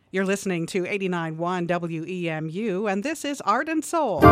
You're listening to 89.1 WEMU, and this is Art and Soul.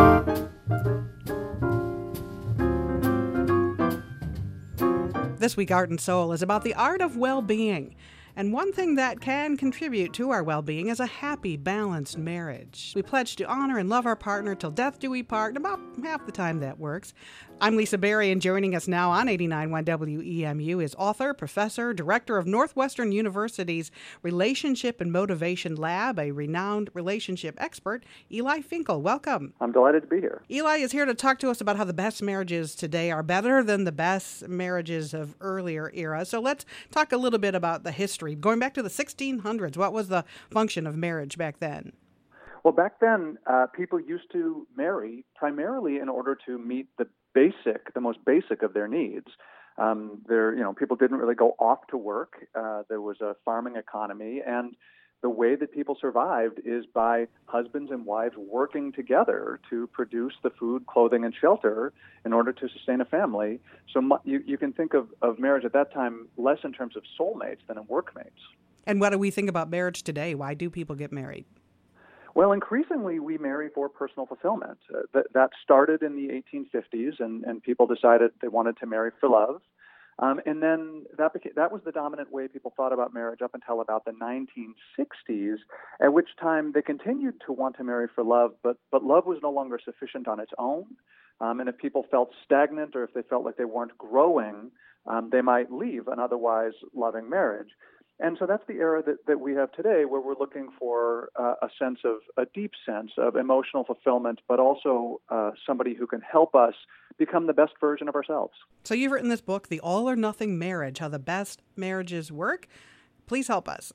This week, Art and Soul is about the art of well-being. And one thing that can contribute to our well-being is a happy, balanced marriage. We pledge to honor and love our partner till death do we part, and about half the time that works. I'm Lisa Berry, and joining us now on 89.1 WEMU is author, professor, director of Northwestern University's Relationship and Motivation Lab, a renowned relationship expert, Eli Finkel. Welcome. I'm delighted to be here. Eli is here to talk to us about how the best marriages today are better than the best marriages of earlier eras. So let's talk a little bit about the history. Going back to the 1600s, what was the function of marriage back then? Well, back then, people used to marry primarily in order to meet the most basic of their needs. People didn't really go off to work. There was a farming economy, and the way that people survived is by husbands and wives working together to produce the food, clothing, and shelter in order to sustain a family. So you can think of marriage at that time less in terms of soulmates than in workmates. And what do we think about marriage today? Why do people get married? Well, increasingly, we marry for personal fulfillment. That started in the 1850s, and people decided they wanted to marry for love. And then that was the dominant way people thought about marriage up until about the 1960s, at which time they continued to want to marry for love, but love was no longer sufficient on its own. And if people felt stagnant or if they felt like they weren't growing, they might leave an otherwise loving marriage. And so that's the era that we have today, where we're looking for a deep sense of emotional fulfillment, but also somebody who can help us become the best version of ourselves. So you've written this book, The All or Nothing Marriage, How the Best Marriages Work. Please help us.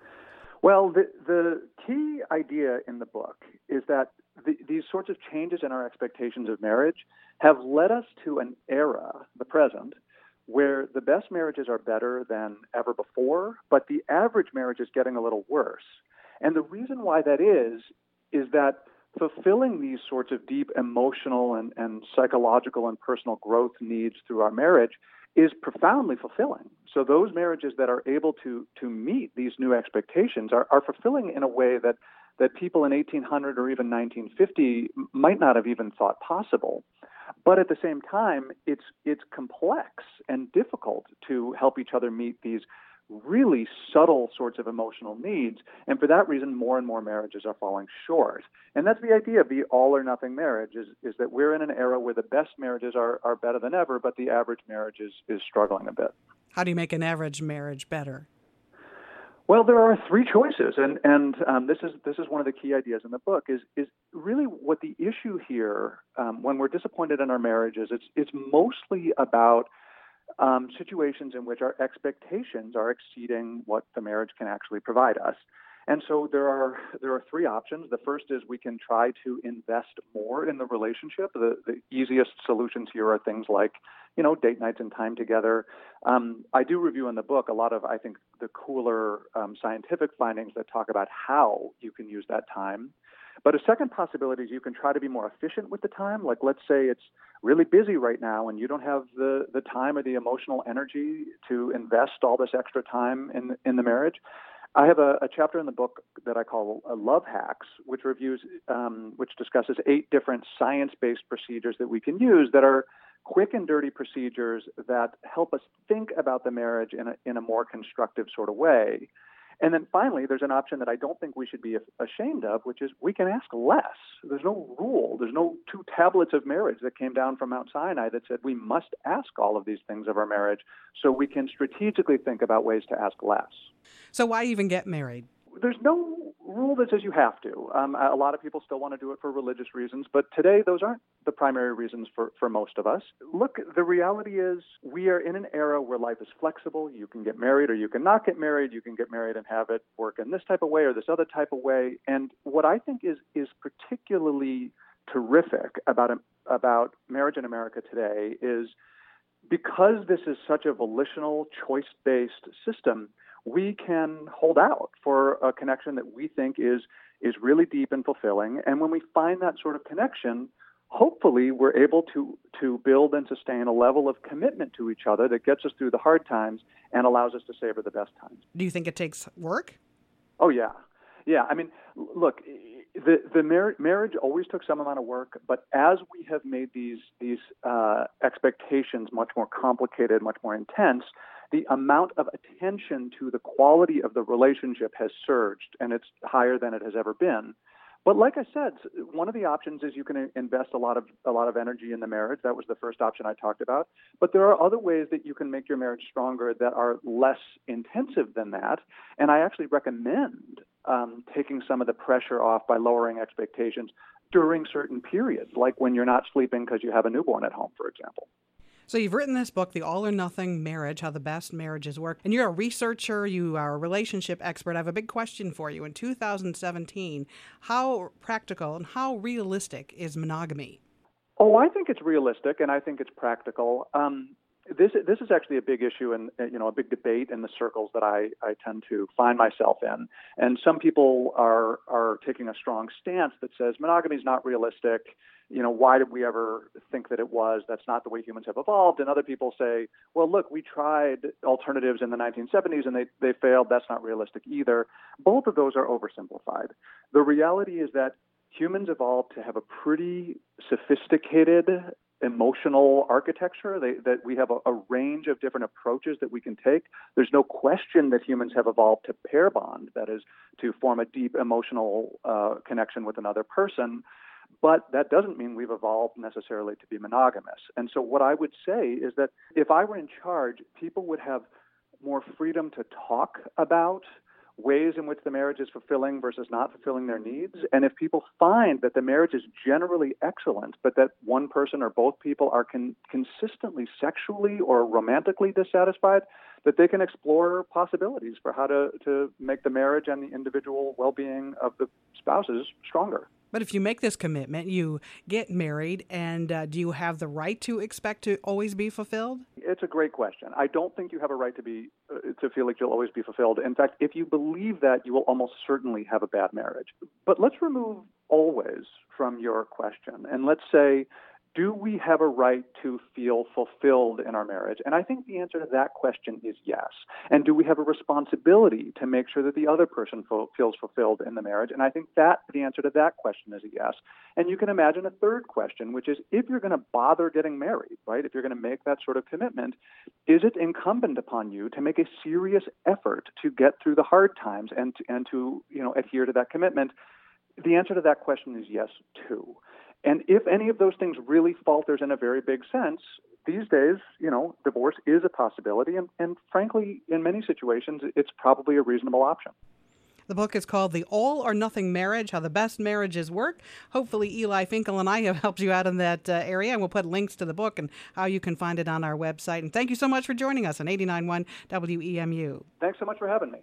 Well, the key idea in the book is that these sorts of changes in our expectations of marriage have led us to an era, the present, where the best marriages are better than ever before, but the average marriage is getting a little worse. And the reason why that is that fulfilling these sorts of deep emotional and psychological and personal growth needs through our marriage is profoundly fulfilling. So those marriages that are able to meet these new expectations are fulfilling in a way that people in 1800 or even 1950 might not have even thought possible. But at the same time, it's complex and difficult to help each other meet these really subtle sorts of emotional needs. And for that reason, more and more marriages are falling short. And that's the idea of the all or nothing marriage, is that we're in an era where the best marriages are better than ever, but the average marriage is struggling a bit. How do you make an average marriage better? Well, there are three choices, and this is one of the key ideas in the book. Is really what the issue here when we're disappointed in our marriages. It's mostly about situations in which our expectations are exceeding what the marriage can actually provide us. And so there are three options. The first is we can try to invest more in the relationship. The easiest solutions here are things like, date nights and time together. I do review in the book a lot of, I think, the cooler scientific findings that talk about how you can use that time. But a second possibility is you can try to be more efficient with the time. Like, let's say it's really busy right now and you don't have the time or the emotional energy to invest all this extra time in the marriage. I have a chapter in the book that I call Love Hacks, which discusses 8 different science-based procedures that we can use that are quick and dirty procedures that help us think about the marriage in a more constructive sort of way. And then finally, there's an option that I don't think we should be ashamed of, which is we can ask less. There's no rule. There's no 2 tablets of marriage that came down from Mount Sinai that said we must ask all of these things of our marriage. So we can strategically think about ways to ask less. So why even get married? There's no rule that says you have to. A lot of people still want to do it for religious reasons, but today those aren't the primary reasons for most of us. Look, the reality is we are in an era where life is flexible. You can get married or you can not get married. You can get married and have it work in this type of way or this other type of way. And what I think is particularly terrific about marriage in America today is because this is such a volitional, choice-based system, we can hold out for a connection that we think is really deep and fulfilling. And when we find that sort of connection, hopefully we're able to build and sustain a level of commitment to each other that gets us through the hard times and allows us to savor the best times. Do you think it takes work? Oh, yeah. Yeah, I mean, look, the marriage always took some amount of work, but as we have made these expectations much more complicated, much more intense, the amount of attention to the quality of the relationship has surged, and it's higher than it has ever been. But like I said, one of the options is you can invest a lot of energy in the marriage. That was the first option I talked about. But there are other ways that you can make your marriage stronger that are less intensive than that. And I actually recommend taking some of the pressure off by lowering expectations during certain periods, like when you're not sleeping because you have a newborn at home, for example. So you've written this book, The All or Nothing Marriage, How the Best Marriages Work. And you're a researcher, you are a relationship expert. I have a big question for you. In 2017, how practical and how realistic is monogamy? Oh, I think it's realistic, and I think it's practical. This is actually a big issue and a big debate in the circles that I tend to find myself in. And some people are taking a strong stance that says monogamy is not realistic. Why did we ever think that it was? That's not the way humans have evolved. And other people say, well, look, we tried alternatives in the 1970s and they failed. That's not realistic either. Both of those are oversimplified. The reality is that humans evolved to have a pretty sophisticated emotional architecture, that we have a range of different approaches that we can take. There's no question that humans have evolved to pair bond, that is, to form a deep emotional connection with another person. But that doesn't mean we've evolved necessarily to be monogamous. And so what I would say is that if I were in charge, people would have more freedom to talk about ways in which the marriage is fulfilling versus not fulfilling their needs. And if people find that the marriage is generally excellent, but that one person or both people are consistently sexually or romantically dissatisfied, that they can explore possibilities for how to make the marriage and the individual well-being of the spouses stronger. But if you make this commitment, you get married, and do you have the right to expect to always be fulfilled? It's a great question. I don't think you have a right to feel like you'll always be fulfilled. In fact, if you believe that, you will almost certainly have a bad marriage. But let's remove always from your question, and let's say, do we have a right to feel fulfilled in our marriage? And I think the answer to that question is yes. And do we have a responsibility to make sure that the other person feels fulfilled in the marriage? And I think that the answer to that question is a yes. And you can imagine a third question, which is if you're going to bother getting married, right? If you're going to make that sort of commitment, is it incumbent upon you to make a serious effort to get through the hard times and to adhere to that commitment? The answer to that question is yes, too. And if any of those things really falters in a very big sense, these days, divorce is a possibility. And frankly, in many situations, it's probably a reasonable option. The book is called The All or Nothing Marriage, How the Best Marriages Work. Hopefully Eli Finkel and I have helped you out in that area, and we'll put links to the book and how you can find it on our website. And thank you so much for joining us on 89.1 WEMU. Thanks so much for having me.